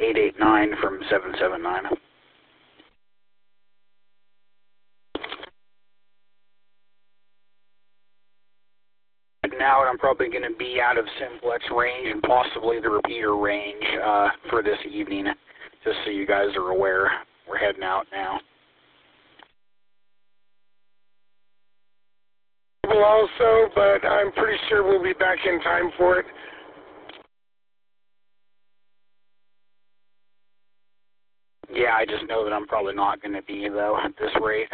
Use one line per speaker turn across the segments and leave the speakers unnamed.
889 from 779. Now I'm probably going to be out of simplex range and possibly the repeater range for this evening, just so you guys are aware. We're heading out now.
Also, but I'm pretty sure we'll be back in time for it.
Yeah, I just know that I'm probably not going to be, though, at this rate.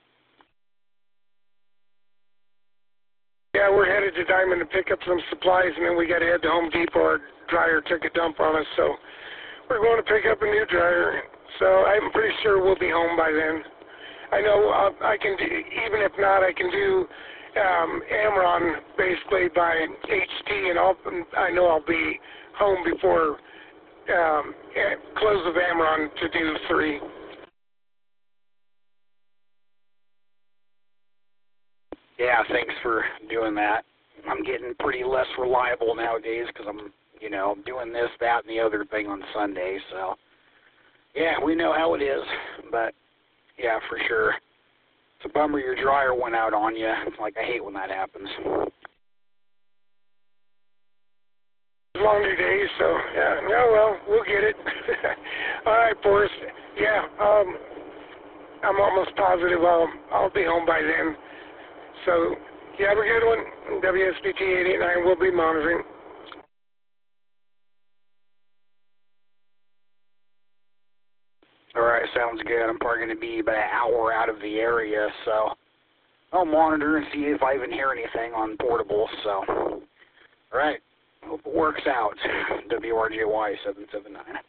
Yeah, we're headed to Diamond to pick up some supplies, and then we got to head to Home Depot. Our dryer took a dump on us, so we're going to pick up a new dryer. So I'm pretty sure we'll be home by then. I know I can do, even if not, I can do Amron basically by HT, and I know I'll be home before close of Amron to do 3.
Yeah, thanks for doing that. I'm getting pretty less reliable nowadays because I'm, you know, doing this, that, and the other thing on Sunday. So, yeah, we know how it is. But, yeah, for sure. It's a bummer your dryer went out on you. Like, I hate when that happens.
Longer days, so, yeah, no, well, we'll get it. All right, Forrest. Yeah, I'm almost positive I'll be home by then. So, you have a good one. WSBT 889 will be monitoring.
All right, sounds good. I'm probably going to be about an hour out of the area, so I'll monitor and see if I even hear anything on portable. So, all right, hope it works out. WRJY 779.